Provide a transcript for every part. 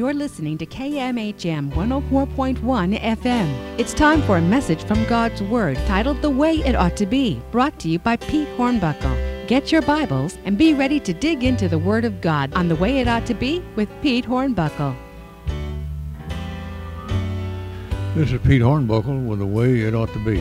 You're listening to KMHM 104.1 FM. It's time for a message from God's Word titled The Way It Ought to Be, brought to you by Pete Hornbuckle. Get your Bibles and be ready to dig into the Word of God on The Way It Ought to Be with Pete Hornbuckle. This is Pete Hornbuckle with The Way It Ought to Be.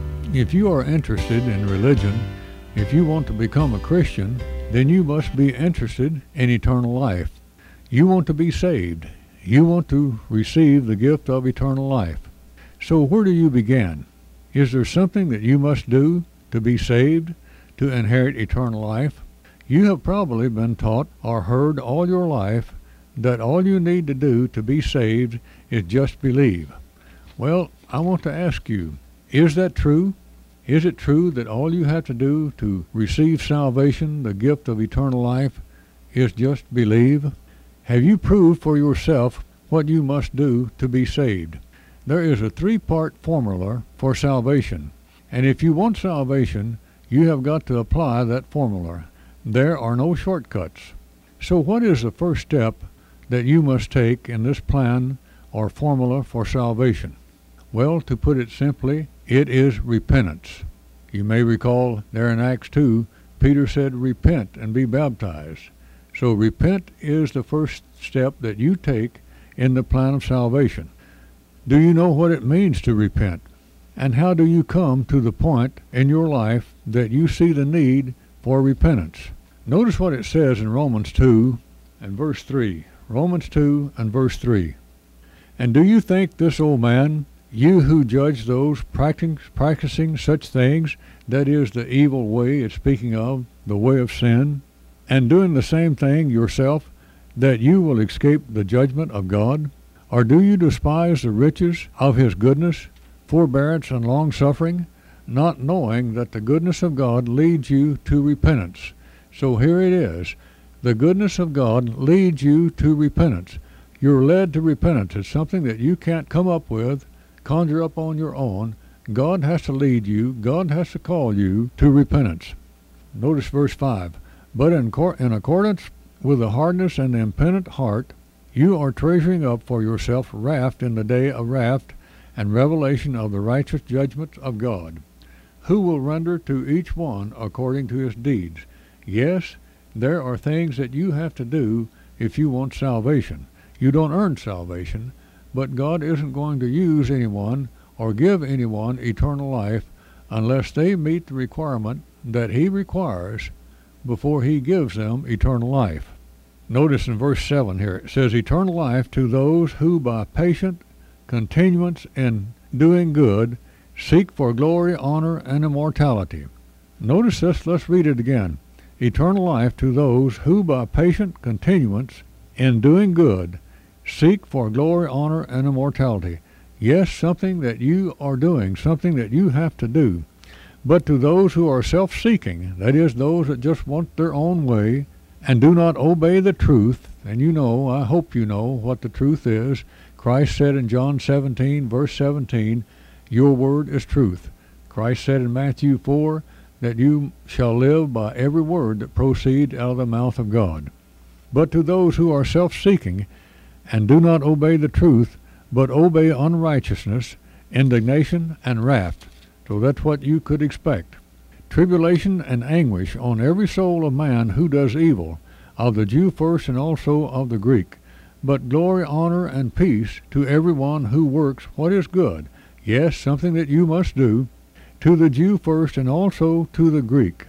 If you are interested in religion, if you want to become a Christian, then you must be interested in eternal life. You want to be saved. You want to receive the gift of eternal life. So where do you begin? Is there something that you must do to be saved, to inherit eternal life? You have probably been taught or heard all your life that all you need to do to be saved is just believe. Well, I want to ask you, is that true? Is it true that all you have to do to receive salvation, the gift of eternal life, is just believe? Have you proved for yourself what you must do to be saved? There is a three-part formula for salvation, and if you want salvation, you have got to apply that formula. There are no shortcuts. So what is the first step that you must take in this plan or formula for salvation? Well, to put it simply, it is repentance. You may recall there in Acts 2, Peter said, repent and be baptized. So repent is the first step that you take in the plan of salvation. Do you know what it means to repent? And how do you come to the point in your life that you see the need for repentance? Notice what it says in Romans 2 and verse 3. Romans 2 and verse 3. And do you think this, O man, you who judge those practicing such things, that is the evil way it's speaking of, the way of sin, and doing the same thing yourself, that you will escape the judgment of God? Or do you despise the riches of his goodness, forbearance, and long-suffering, not knowing that the goodness of God leads you to repentance? So here it is. The goodness of God leads you to repentance. You're led to repentance. It's something that you can't come up with, conjure up on your own. God has to lead you. God has to call you to repentance. Notice verse 5. But in accordance with the hardness and the impenitent heart, you are treasuring up for yourself wrath in the day of wrath and revelation of the righteous judgments of God, who will render to each one according to his deeds. Yes, there are things that you have to do if you want salvation. You don't earn salvation, but God isn't going to use anyone or give anyone eternal life unless they meet the requirement that he requires before he gives them eternal life. Notice in verse 7 here, it says, eternal life to those who by patient continuance in doing good seek for glory, honor, and immortality. Notice this, let's read it again. Eternal life to those who by patient continuance in doing good seek for glory, honor, and immortality. Yes, something that you are doing, something that you have to do. But to those who are self-seeking, that is, those that just want their own way and do not obey the truth, and you know, I hope you know what the truth is. Christ said in John 17, verse 17, your word is truth. Christ said in Matthew 4 that you shall live by every word that proceeds out of the mouth of God. But to those who are self-seeking and do not obey the truth, but obey unrighteousness, indignation, and wrath. So that's what you could expect. Tribulation and anguish on every soul of man who does evil, of the Jew first and also of the Greek. But glory, honor, and peace to everyone who works what is good. Yes, something that you must do, to the Jew first and also to the Greek.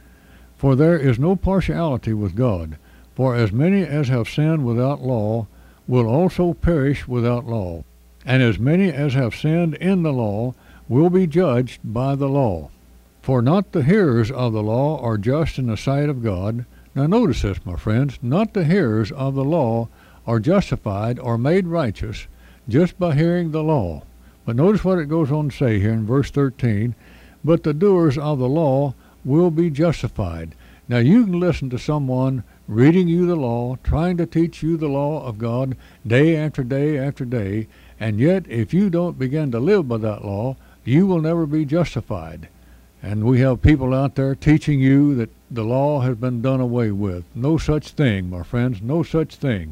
For there is no partiality with God, for as many as have sinned without law will also perish without law, and as many as have sinned in the law will be judged by the law. For not the hearers of the law are just in the sight of God. Now notice this, my friends, not the hearers of the law are justified or made righteous just by hearing the law. But notice what it goes on to say here in verse 13, but the doers of the law will be justified. Now you can listen to someone reading you the law, trying to teach you the law of God day after day after day, and yet if you don't begin to live by that law, you will never be justified. And we have people out there teaching you that the law has been done away with. No such thing, my friends, no such thing.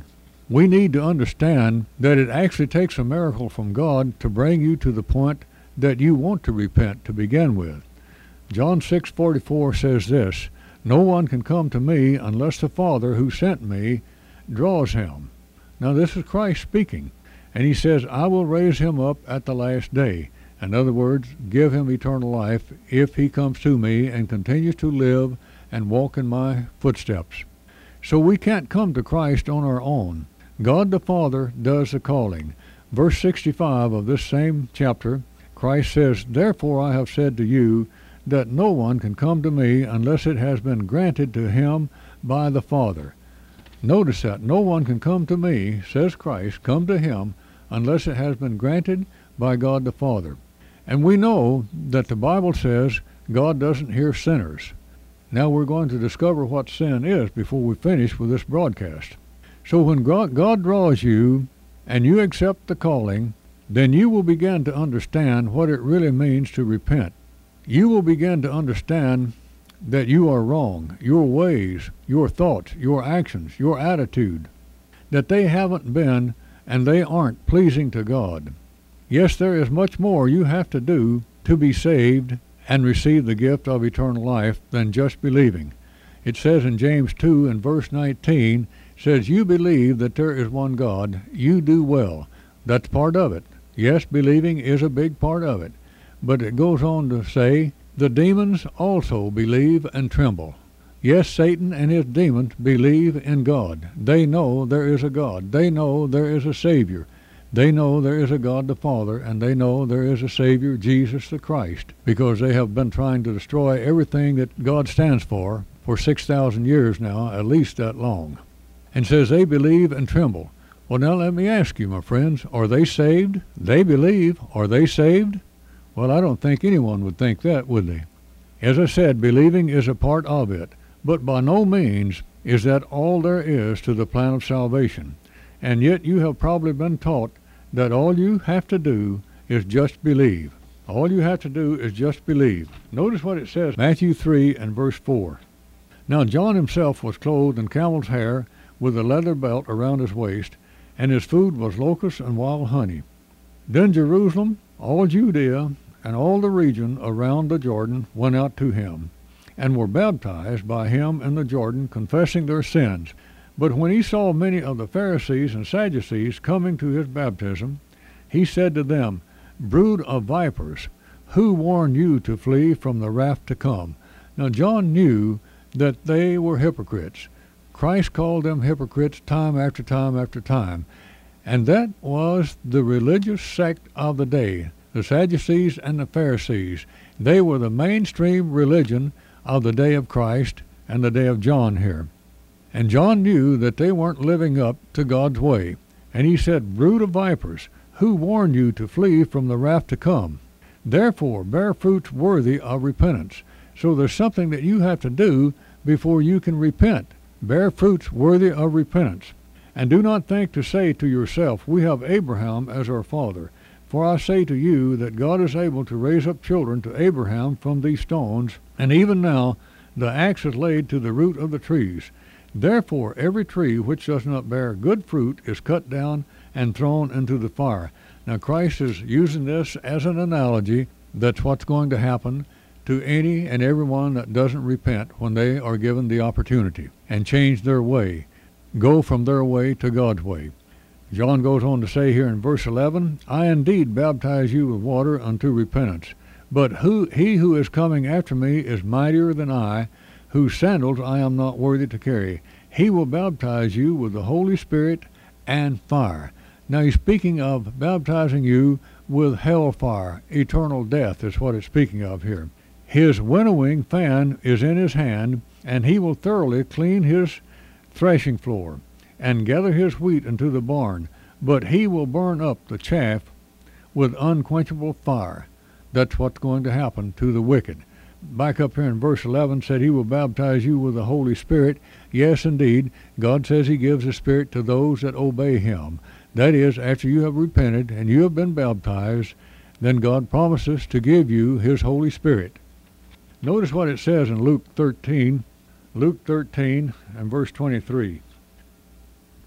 We need to understand that it actually takes a miracle from God to bring you to the point that you want to repent to begin with. John 6:44 says this, "No one can come to me unless the Father who sent me draws him." Now this is Christ speaking, and he says, "I will raise him up at the last day." In other words, give him eternal life if he comes to me and continues to live and walk in my footsteps. So we can't come to Christ on our own. God the Father does the calling. Verse 65 of this same chapter, Christ says, "Therefore I have said to you that no one can come to me unless it has been granted to him by the Father." Notice that. No one can come to me, says Christ, come to him, unless it has been granted by God the Father. And we know that the Bible says God doesn't hear sinners. Now we're going to discover what sin is before we finish with this broadcast. So when God draws you and you accept the calling, then you will begin to understand what it really means to repent. You will begin to understand that you are wrong, your ways, your thoughts, your actions, your attitude, that they haven't been and they aren't pleasing to God. Yes, there is much more you have to do to be saved and receive the gift of eternal life than just believing. It says in James 2 and verse 19, says, "You believe that there is one God, you do well." That's part of it. Yes, believing is a big part of it. But it goes on to say, "The demons also believe and tremble." Yes, Satan and his demons believe in God. They know there is a God. They know there is a Savior. They know there is a God the Father, and they know there is a Savior, Jesus the Christ, because they have been trying to destroy everything that God stands for 6,000 years now, at least that long. And says they believe and tremble. Well, now let me ask you, my friends, are they saved? They believe. Are they saved? Well, I don't think anyone would think that, would they? As I said, believing is a part of it, but by no means is that all there is to the plan of salvation. And yet you have probably been taught that all you have to do is just believe. All you have to do is just believe. Notice what it says, Matthew 3 and verse 4. "Now John himself was clothed in camel's hair, with a leather belt around his waist, and his food was locusts and wild honey. Then Jerusalem, all Judea, and all the region around the Jordan went out to him, and were baptized by him in the Jordan, confessing their sins. But when he saw many of the Pharisees and Sadducees coming to his baptism, he said to them, 'Brood of vipers, who warned you to flee from the wrath to come?'" Now John knew that they were hypocrites. Christ called them hypocrites time after time after time. And that was the religious sect of the day, the Sadducees and the Pharisees. They were the mainstream religion of the day of Christ and the day of John here. And John knew that they weren't living up to God's way. And he said, "Brood of vipers, who warned you to flee from the wrath to come? Therefore bear fruits worthy of repentance." So there's something that you have to do before you can repent. Bear fruits worthy of repentance. "And do not think to say to yourself, 'We have Abraham as our father.' For I say to you that God is able to raise up children to Abraham from these stones. And even now the axe is laid to the root of the trees. Therefore every tree which does not bear good fruit is cut down and thrown into the fire." Now Christ is using this as an analogy. That's what's going to happen to any and everyone that doesn't repent when they are given the opportunity and change their way, go from their way to God's way. John goes on to say here in verse 11, "I indeed baptize you with water unto repentance, but he who is coming after me is mightier than I, whose sandals I am not worthy to carry. He will baptize you with the Holy Spirit and fire." Now he's speaking of baptizing you with hellfire. Eternal death is what it's speaking of here. His winnowing fan is in his hand, and he will thoroughly clean his threshing floor, and gather his wheat into the barn, but he will burn up the chaff with unquenchable fire. That's what's going to happen to the wicked. Back up here in verse 11 said he will baptize you with the Holy Spirit. Yes, indeed, God says he gives the Spirit to those that obey him. That is, after you have repented and you have been baptized, then God promises to give you his Holy Spirit. Notice what it says in Luke 13 and verse 23.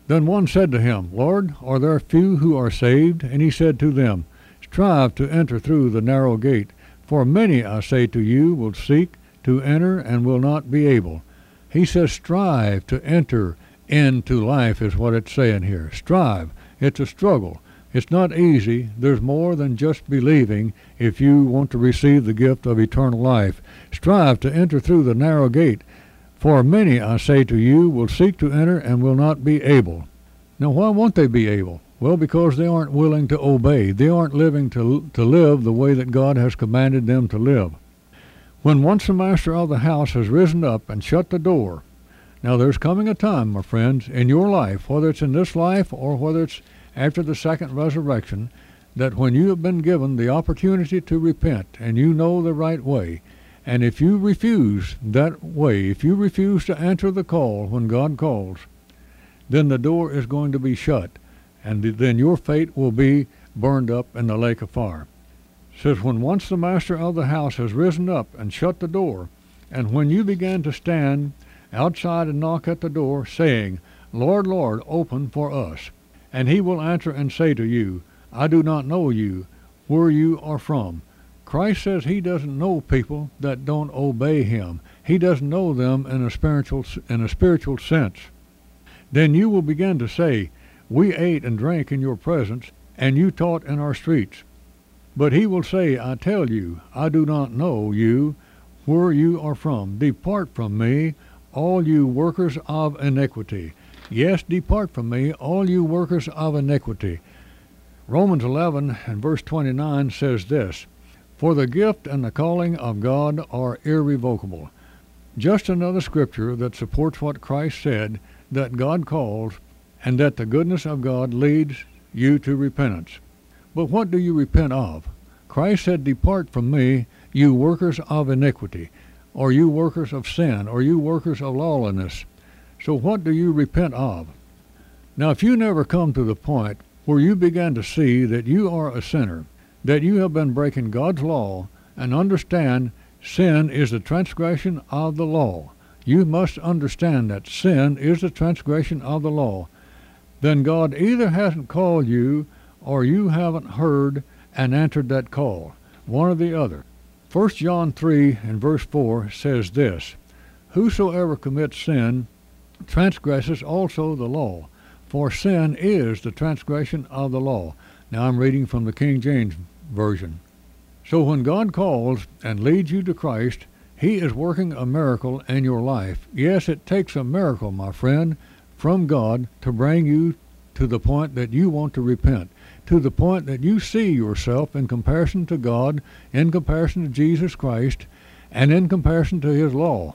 Then one said to him, Lord, are there few who are saved? And he said to them, Strive to enter through the narrow gate, for many, I say to you, will seek to enter and will not be able. He says strive to enter into life is what it's saying here. Strive. It's a struggle. It's not easy. There's more than just believing if you want to receive the gift of eternal life. Strive to enter through the narrow gate. For many, I say to you, will seek to enter and will not be able. Now, why won't they be able? Well, because they aren't willing to obey. They aren't living to live the way that God has commanded them to live. When once the master of the house has risen up and shut the door, now there's coming a time, my friends, in your life, whether it's in this life or whether it's after the second resurrection, that when you have been given the opportunity to repent and you know the right way, and if you refuse that way, if you refuse to answer the call when God calls, then the door is going to be shut, and then your fate will be burned up in the lake of fire. It says, when once the master of the house has risen up and shut the door, and when you began to stand outside and knock at the door, saying, Lord, Lord, open for us. And he will answer and say to you, I do not know you, where you are from. Christ says he doesn't know people that don't obey him. He doesn't know them in a spiritual sense. Then you will begin to say, we ate and drank in your presence, and you taught in our streets. But he will say, I tell you, I do not know you, where you are from. Depart from me, all you workers of iniquity. Yes, depart from me, all you workers of iniquity. Romans 11 and verse 29 says this, For the gift and the calling of God are irrevocable. Just another scripture that supports what Christ said, that God calls, and that the goodness of God leads you to repentance. But what do you repent of? Christ said, Depart from me, you workers of iniquity, or you workers of sin, or you workers of lawlessness. So what do you repent of? Now, if you never come to the point where you begin to see that you are a sinner, that you have been breaking God's law, and understand sin is the transgression of the law, you must understand that sin is the transgression of the law, then God either hasn't called you or you haven't heard and answered that call, one or the other. 1 John 3 and verse 4 says this, Whosoever commits sin transgresses also the law, for sin is the transgression of the law. Now I'm reading from the King James Version. So when God calls and leads you to Christ, he is working a miracle in your life. Yes, it takes a miracle, my friend, from God to bring you to the point that you want to repent, to the point that you see yourself in comparison to God, in comparison to Jesus Christ, and in comparison to his law,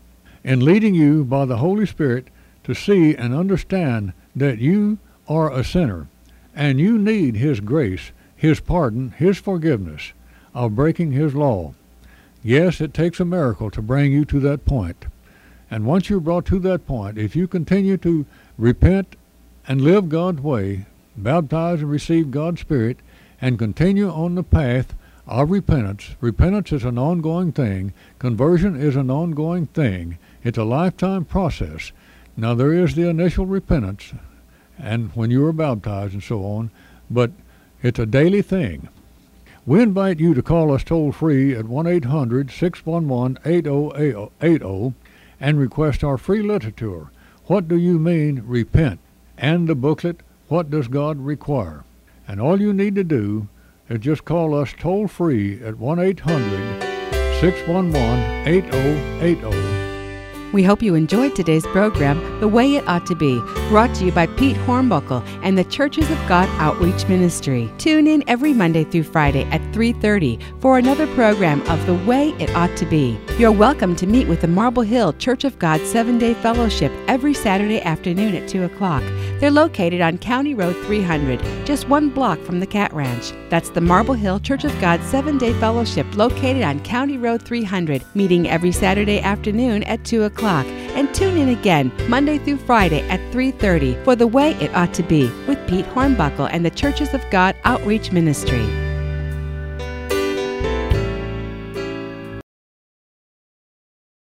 and leading you by the Holy Spirit to see and understand that you are a sinner, and you need his grace, his pardon, his forgiveness of breaking his law. Yes, it takes a miracle to bring you to that point. And once you're brought to that point, if you continue to repent and live God's way, baptize and receive God's Spirit, and continue on the path of repentance. Repentance is an ongoing thing. Conversion is an ongoing thing. It's a lifetime process. Now, there is the initial repentance, and when you are baptized and so on, but it's a daily thing. We invite you to call us toll-free at 1-800-611-8080 and request our free literature, What Do You Mean, Repent? And the booklet, What Does God Require? And all you need to do is just call us toll-free at 1-800-611-8080. We hope you enjoyed today's program, The Way It Ought to Be, brought to you by Pete Hornbuckle and the Churches of God Outreach Ministry. Tune in every Monday through Friday at 3:30 for another program of The Way It Ought to Be. You're welcome to meet with the Marble Hill Church of God 7-Day Fellowship every Saturday afternoon at 2 o'clock. They're located on County Road 300, just 1 block from the Cat Ranch. That's the Marble Hill Church of God 7-Day Fellowship located on County Road 300, meeting every Saturday afternoon at 2 o'clock. And tune in again Monday through Friday at 3:30 for The Way It Ought to Be with Pete Hornbuckle and the Churches of God Outreach Ministry.